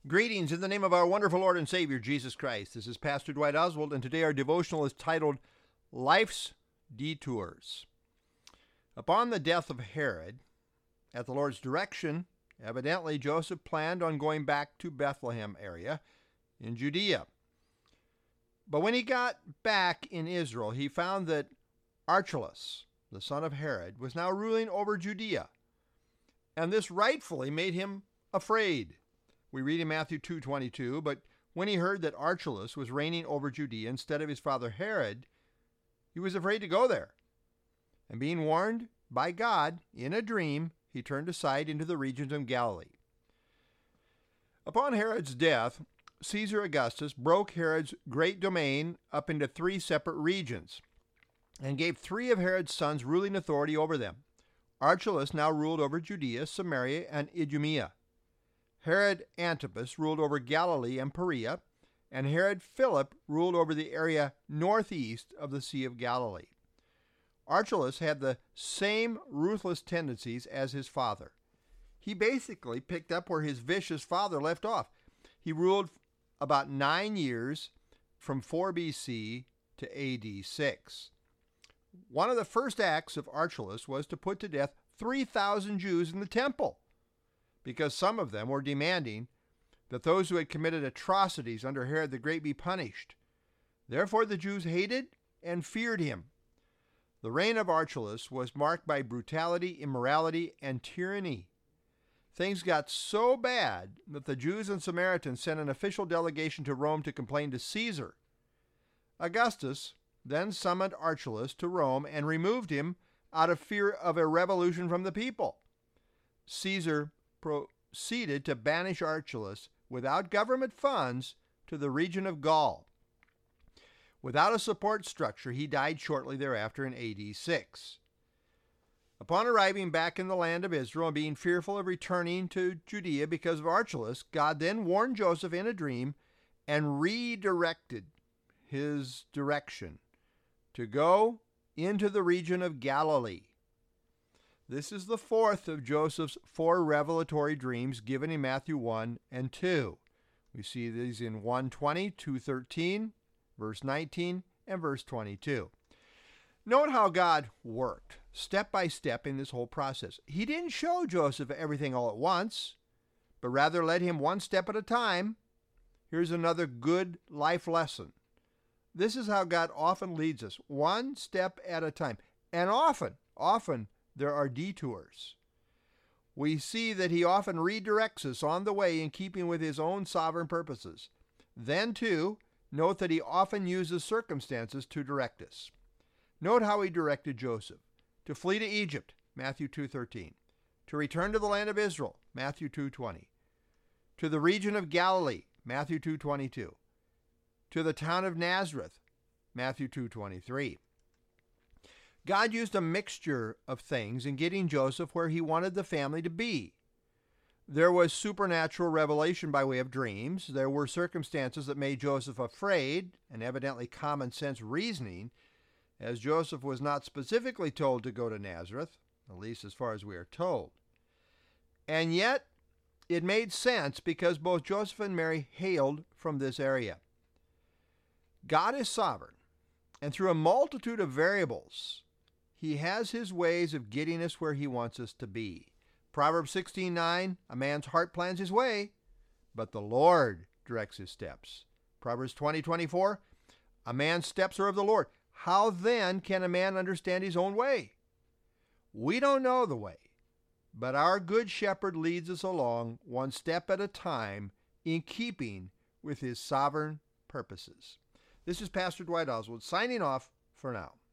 Greetings in the name of our wonderful Lord and Savior, Jesus Christ. This is Pastor Dwight Oswald, and today our devotional is titled, Life's Detours. Upon the death of Herod, at the Lord's direction, evidently Joseph planned on going back to Bethlehem area in Judea. But when he got back in Israel, he found that Archelaus, the son of Herod, was now ruling over Judea. And this rightfully made him afraid. We read in Matthew 2:22, but when he heard that Archelaus was reigning over Judea instead of his father Herod, he was afraid to go there. And being warned by God in a dream, he turned aside into the regions of Galilee. Upon Herod's death, Caesar Augustus broke Herod's great domain up into 3 separate regions and gave 3 of Herod's sons ruling authority over them. Archelaus now ruled over Judea, Samaria, and Idumea. Herod Antipas ruled over Galilee and Perea, and Herod Philip ruled over the area northeast of the Sea of Galilee. Archelaus had the same ruthless tendencies as his father. He basically picked up where his vicious father left off. He ruled about 9 years from 4 BC to AD 6. One of the first acts of Archelaus was to put to death 3,000 Jews in the temple, because some of them were demanding that those who had committed atrocities under Herod the Great be punished. Therefore the Jews hated and feared him. The reign of Archelaus was marked by brutality, immorality, and tyranny. Things got so bad that the Jews and Samaritans sent an official delegation to Rome to complain to Caesar. Augustus then summoned Archelaus to Rome and removed him out of fear of a revolution from the people. Caesar proceeded to banish Archelaus without government funds to the region of Gaul. Without a support structure, he died shortly thereafter in AD 6. Upon arriving back in the land of Israel and being fearful of returning to Judea because of Archelaus, God then warned Joseph in a dream and redirected his direction to go into the region of Galilee. This is the 4th of Joseph's 4 revelatory dreams given in Matthew 1 and 2. We see these in 1:20, 2:13, verse 19, and verse 22. Note how God worked step by step in this whole process. He didn't show Joseph everything all at once, but rather led him one step at a time. Here's another good life lesson. This is how God often leads us, one step at a time. And often there are detours. We see that he often redirects us on the way in keeping with his own sovereign purposes. Then, too, note that he often uses circumstances to direct us. Note how he directed Joseph to flee to Egypt, Matthew 2:13, to return to the land of Israel, Matthew 2:20, to the region of Galilee, Matthew 2:22, to the town of Nazareth, Matthew 2:23. God used a mixture of things in getting Joseph where he wanted the family to be. There was supernatural revelation by way of dreams. There were circumstances that made Joseph afraid, and evidently common sense reasoning, as Joseph was not specifically told to go to Nazareth, at least as far as we are told. And yet, it made sense because both Joseph and Mary hailed from this area. God is sovereign, and through a multitude of variables, he has his ways of getting us where he wants us to be. Proverbs 16:9, a man's heart plans his way, but the Lord directs his steps. Proverbs 20:24, a man's steps are of the Lord. How then can a man understand his own way? We don't know the way, but our good shepherd leads us along one step at a time in keeping with his sovereign purposes. This is Pastor Dwight Oswald signing off for now.